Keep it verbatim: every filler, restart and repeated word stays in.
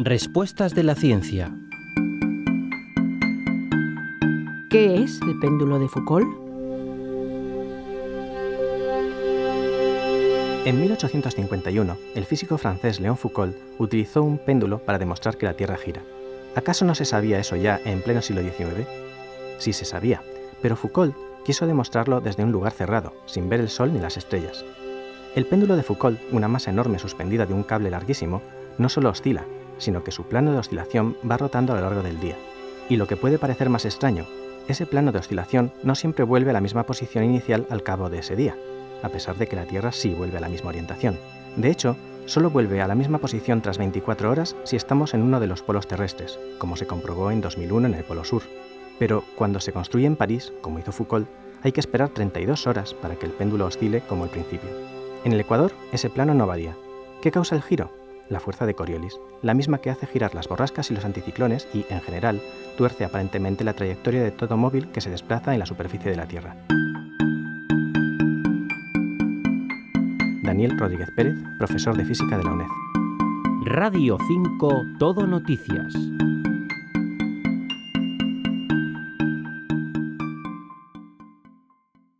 Respuestas de la ciencia. ¿Qué es el péndulo de Foucault? En mil ochocientos cincuenta y uno, el físico francés Léon Foucault utilizó un péndulo para demostrar que la Tierra gira. ¿Acaso no se sabía eso ya en pleno siglo diecinueve? Sí se sabía, pero Foucault quiso demostrarlo desde un lugar cerrado, sin ver el Sol ni las estrellas. El péndulo de Foucault, una masa enorme suspendida de un cable larguísimo, no solo oscila, sino que su plano de oscilación va rotando a lo largo del día. Y lo que puede parecer más extraño, ese plano de oscilación no siempre vuelve a la misma posición inicial al cabo de ese día, a pesar de que la Tierra sí vuelve a la misma orientación. De hecho, solo vuelve a la misma posición tras veinticuatro horas si estamos en uno de los polos terrestres, como se comprobó en dos mil uno en el Polo Sur. Pero cuando se construye en París, como hizo Foucault, hay que esperar treinta y dos horas para que el péndulo oscile como al principio. En el ecuador, ese plano no varía. ¿Qué causa el giro? La fuerza de Coriolis, la misma que hace girar las borrascas y los anticiclones y, en general, tuerce aparentemente la trayectoria de todo móvil que se desplaza en la superficie de la Tierra. Daniel Rodríguez Pérez, profesor de Física de la UNED. Radio cinco Todo Noticias.